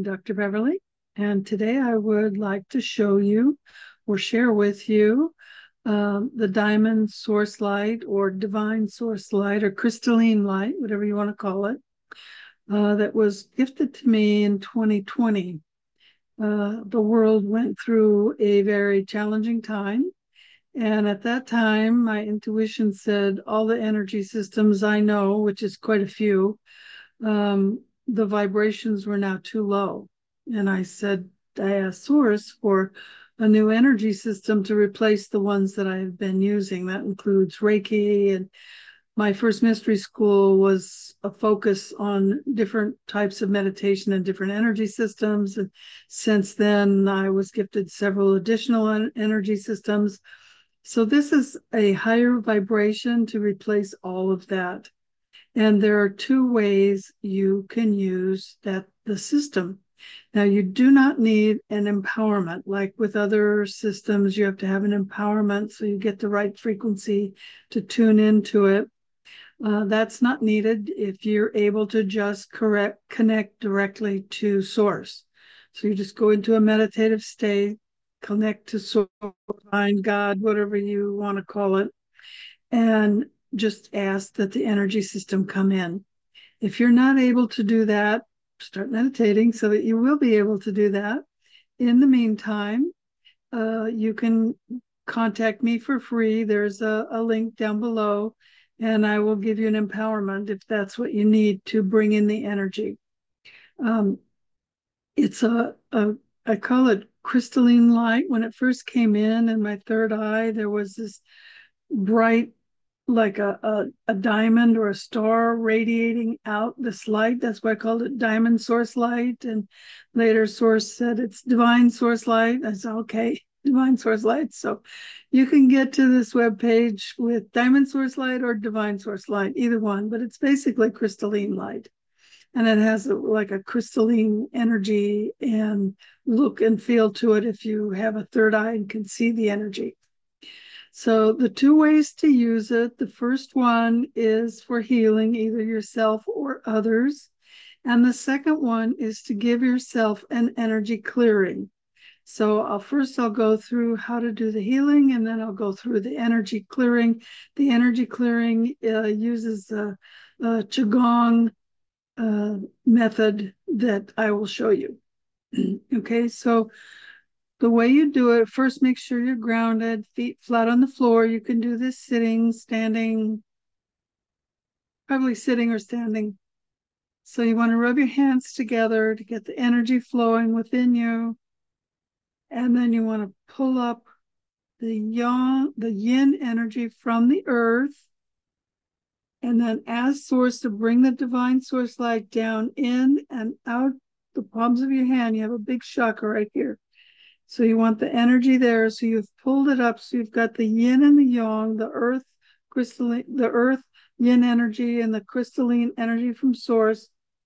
I'm Dr. Beverly, and today I would like to show you or share with you the diamond source light or divine source light or crystalline light, whatever you want to call it, that was gifted to me in 2020. The world went through a very challenging time. And at that time, my intuition said all the energy systems I know, which is quite a few, the vibrations were now too low. And I asked Source for a new energy system to replace the ones that I have been using. That includes Reiki. And my first mystery school was a focus on different types of meditation and different energy systems. And since then, I was gifted several additional energy systems. So this is a higher vibration to replace all of that. And there are two ways you can use the system. Now, you do not need an empowerment. Like with other systems, you have to have an empowerment so you get the right frequency to tune into it. That's not needed if you're able to just connect directly to source. So you just go into a meditative state, connect to source, mind, God, whatever you want to call it, and just ask that the energy system come in. If you're not able to do that, start meditating so that you will be able to do that. In the meantime, you can contact me for free. There's a link down below, and I will give you an empowerment if that's what you need to bring in the energy. Um, it's I call it crystalline light. When it first came in my third eye, there was this bright, like a diamond or a star radiating out this light. That's why I called it diamond source light. And later Source said it's divine source light. I said, okay, divine source light. So you can get to this webpage with diamond source light or divine source light, either one, but it's basically crystalline light. And it has like a crystalline energy and look and feel to it if you have a third eye and can see the energy. So the two ways to use it, the first one is for healing either yourself or others. And the second one is to give yourself an energy clearing. So I'll go through how to do the healing, and then I'll go through the energy clearing. The energy clearing uses a Qigong method that I will show you. Okay, so the way you do it, first make sure you're grounded, feet flat on the floor. You can do this sitting, standing, probably sitting or standing. So you want to rub your hands together to get the energy flowing within you. And then you want to pull up the yin energy from the earth. And then ask Source to bring the divine source light down in and out the palms of your hand. You have a big chakra right here. So you want the energy there. So you've pulled it up. So you've got the yin and the yang, the earth crystalline, the earth yin energy and the crystalline energy from source.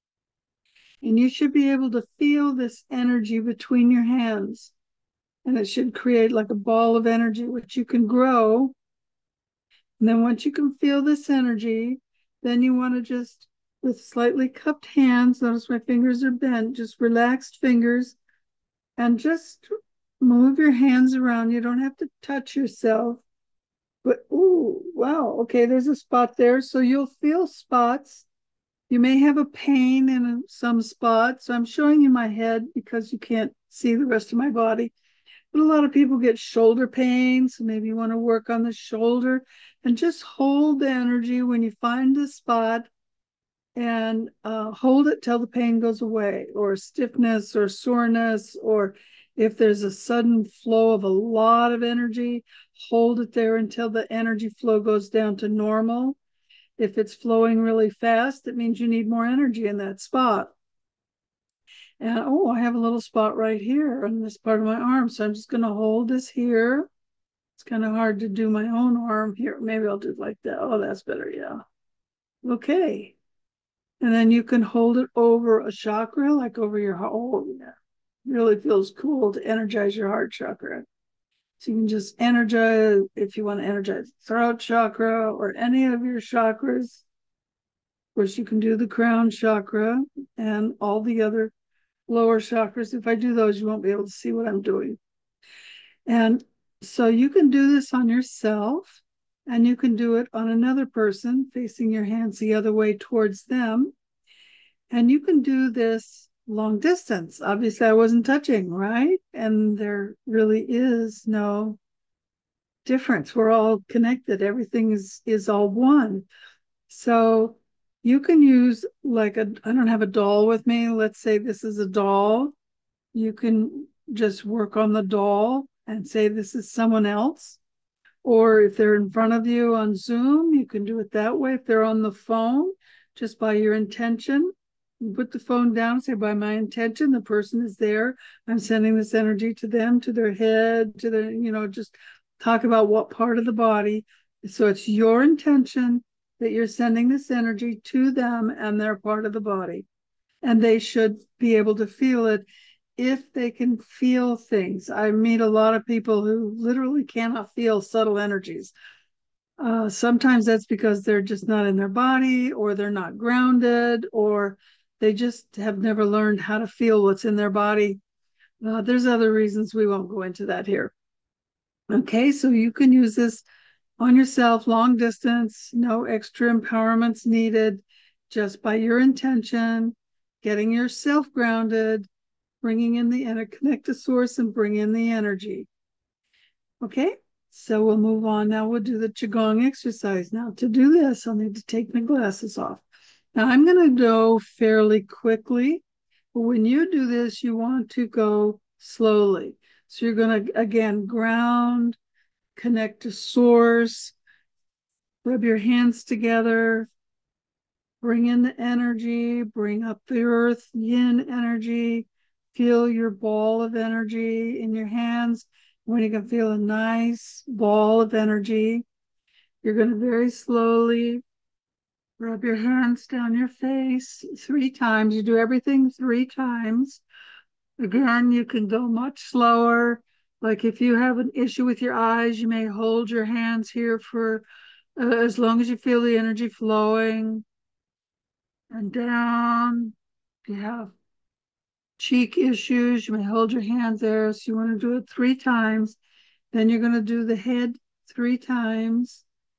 And you should be able to feel this energy between your hands. And it should create like a ball of energy, which you can grow. And then once you can feel this energy, then you want to just, with slightly cupped hands, notice my fingers are bent, just relaxed fingers, and just move your hands around. You don't have to touch yourself. But, ooh, wow, okay, there's a spot there. So you'll feel spots. You may have a pain in some spots. So I'm showing you my head because you can't see the rest of my body. But a lot of people get shoulder pain. So maybe you want to work on the shoulder and just hold the energy when you find the spot and hold it till the pain goes away, or stiffness or soreness, or if there's a sudden flow of a lot of energy, hold it there until the energy flow goes down to normal. If it's flowing really fast, it means you need more energy in that spot. And oh, I have a little spot right here on this part of my arm. So I'm just going to hold this here. It's kind of hard to do my own arm here. Maybe I'll do it like that. Oh, that's better. Yeah. Okay. And then you can hold it over a chakra, like over your heart. Oh, yeah. Really feels cool to energize your heart chakra. So you can just energize, if you want to energize throat chakra or any of your chakras. Of course, you can do the crown chakra and all the other lower chakras. If I do those, you won't be able to see what I'm doing. And so you can do this on yourself, and you can do it on another person, facing your hands the other way towards them. And you can do this long distance. Obviously, I wasn't touching, right? And there really is no difference. We're all connected. Everything is all one. So you can use like I don't have a doll with me. Let's say this is a doll. You can just work on the doll and say this is someone else. Or if they're in front of you on Zoom, you can do it that way. If they're on the phone, just by your intention, you put the phone down, say, by my intention, the person is there. I'm sending this energy to them, to their head, to their, just talk about what part of the body. So it's your intention that you're sending this energy to them and their part of the body. And they should be able to feel it if they can feel things. I meet a lot of people who literally cannot feel subtle energies. Sometimes that's because they're just not in their body, or they're not grounded, or they just have never learned how to feel what's in their body. There's other reasons, we won't go into that here. Okay, so you can use this on yourself, long distance, no extra empowerments needed, just by your intention, getting yourself grounded, bringing in the connect to source and bring in the energy. Okay, so we'll move on. Now we'll do the Qigong exercise. Now to do this, I'll need to take my glasses off. Now I'm going to go fairly quickly. But when you do this, you want to go slowly. So you're going to, again, ground, connect to source, rub your hands together, bring in the energy, bring up the earth, yin energy, feel your ball of energy in your hands. When you can feel a nice ball of energy, you're going to very slowly rub your hands down your face 3 times. You do everything 3 times. Again, you can go much slower. Like if you have an issue with your eyes, you may hold your hands here for as long as you feel the energy flowing and down. If you have cheek issues, you may hold your hands there. So you want to do it 3 times. Then you're going to do the head 3 times.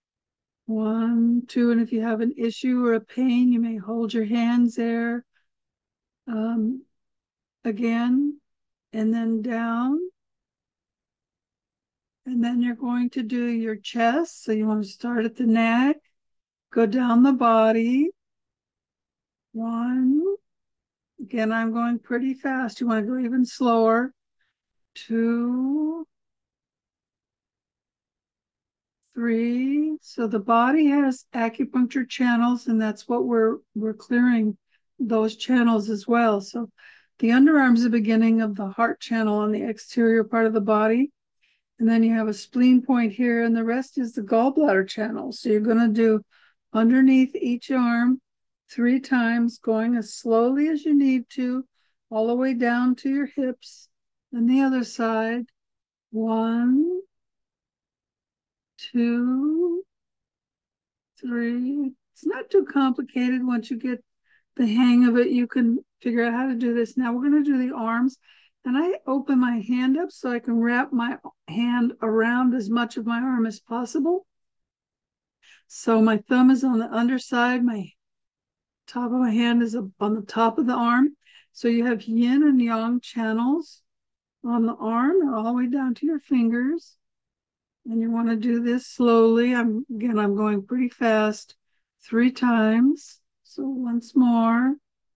1, 2, and if you have an issue or a pain, you may hold your hands there. Um, Again, and then down. And then you're going to do your chest. So you want to start at the neck, go down the body. 1. Again, I'm going pretty fast. You want to go even slower. 2, 3. So the body has acupuncture channels, and that's what we're clearing, those channels as well. So the underarm is the beginning of the heart channel on the exterior part of the body. And then you have a spleen point here, and the rest is the gallbladder channel. So you're going to do underneath each arm 3 times, going as slowly as you need to, all the way down to your hips. And the other side. 1, 2, 3. It's not too complicated. Once you get the hang of it, you can figure out how to do this. Now we're going to do the arms. And I open my hand up so I can wrap my hand around as much of my arm as possible. So my thumb is on the underside, my top of my hand is on the top of the arm. So you have yin and yang channels on the arm all the way down to your fingers. And you want to do this slowly. I'm going pretty fast 3 times. So once more.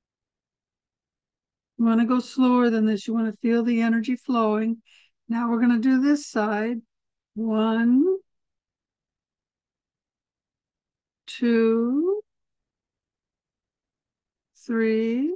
You want to go slower than this. You want to feel the energy flowing. Now we're going to do this side. 1, 2, 3.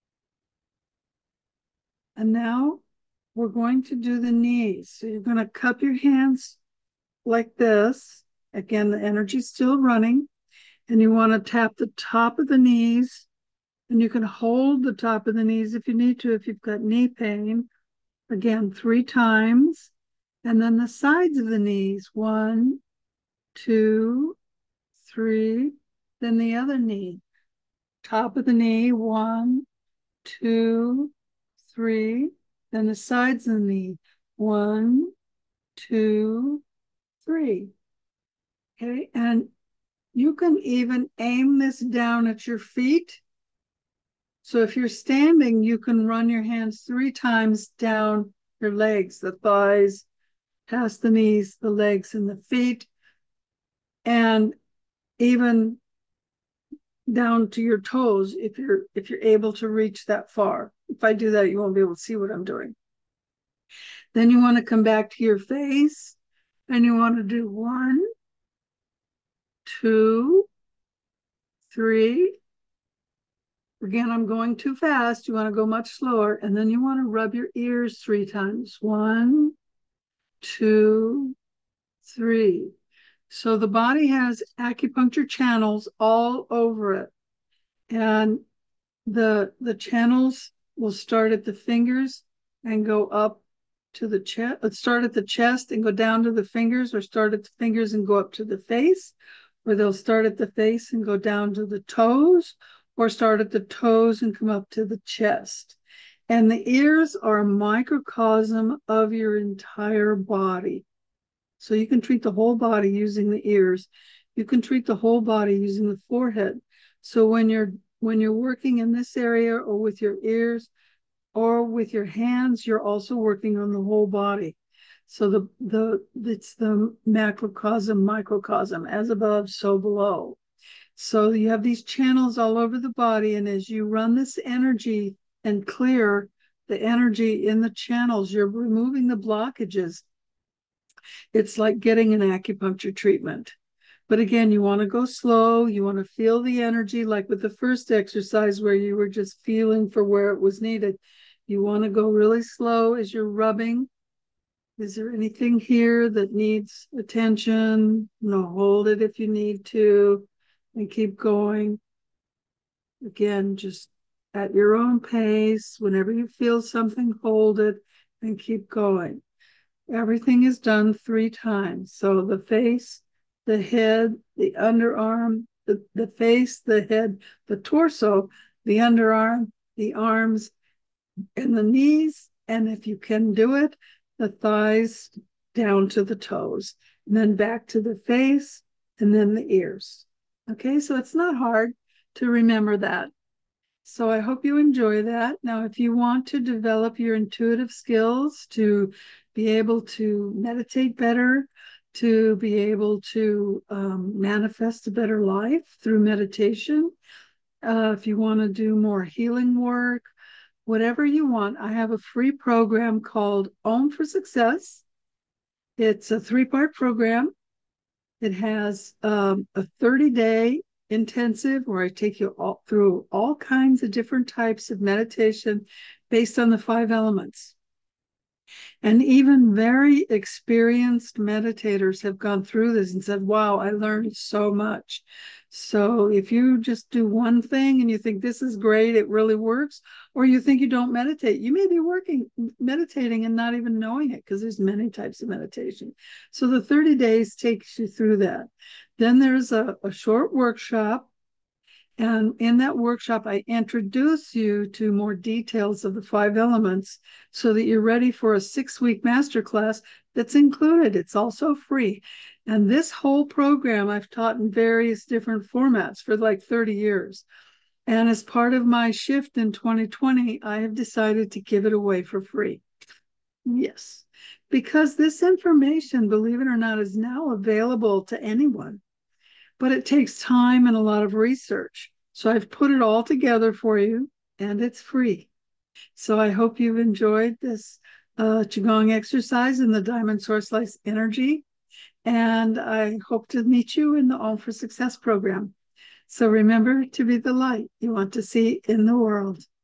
And now we're going to do the knees. So you're going to cup your hands like this. Again, the energy's still running. And you want to tap the top of the knees. And you can hold the top of the knees if you need to, if you've got knee pain. Again, 3 times. And then the sides of the knees. 1, 2, 3. Then the other knee. Top of the knee. 1, 2, 3. Then the sides of the knee. 1, 2, 3. Okay, and you can even aim this down at your feet. So if you're standing, you can run your hands 3 times down your legs, the thighs, past the knees, the legs, and the feet, and even down to your toes if you're able to reach that far. If I do that, you won't be able to see what I'm doing. Then you want to come back to your face, and you want to do 1, 2, 3. Again, I'm going too fast. You want to go much slower. And then you want to rub your ears 3 times. 1, 2, 3. So the body has acupuncture channels all over it. And the channels will start at the fingers and go up to the chest, start at the chest and go down to the fingers, or start at the fingers and go up to the face, or they'll start at the face and go down to the toes, or start at the toes and come up to the chest. And the ears are a microcosm of your entire body. So you can treat the whole body using the ears. You can treat the whole body using the forehead. So when you're working in this area, or with your ears, or with your hands, you're also working on the whole body. So it's the macrocosm, microcosm, as above, so below. So you have these channels all over the body, and as you run this energy and clear the energy in the channels, you're removing the blockages. It's like getting an acupuncture treatment. But again, you want to go slow. You want to feel the energy, like with the first exercise where you were just feeling for where it was needed. You want to go really slow as you're rubbing. Is there anything here that needs attention? No, hold it if you need to, and keep going. Again, just at your own pace. Whenever you feel something, hold it and keep going. Everything is done 3 times. So the face, the head, the underarm, the face, the head, the torso, the underarm, the arms, and the knees. And if you can do it, the thighs down to the toes, and then back to the face, and then the ears. Okay, so it's not hard to remember that. So I hope you enjoy that. Now, if you want to develop your intuitive skills to be able to meditate better, to be able to manifest a better life through meditation, if you want to do more healing work, whatever you want, I have a free program called Om for Success. It's a 3-part program. It has a 30-day intensive where I take you all through all kinds of different types of meditation based on the 5 elements. And even very experienced meditators have gone through this and said, wow, I learned so much. So if you just do one thing and you think this is great, it really works, or you think you don't meditate, you may be meditating and not even knowing it, because there's many types of meditation. So the 30 days takes you through that. Then there's a short workshop. And in that workshop, I introduce you to more details of the 5 elements so that you're ready for a 6-week masterclass that's included. It's also free. And this whole program I've taught in various different formats for like 30 years. And as part of my shift in 2020, I have decided to give it away for free. Yes, because this information, believe it or not, is now available to anyone. But it takes time and a lot of research. So I've put it all together for you, and it's free. So I hope you've enjoyed this Qigong exercise in the Diamond Source Light energy. And I hope to meet you in the All for Success program. So remember to be the light you want to see in the world.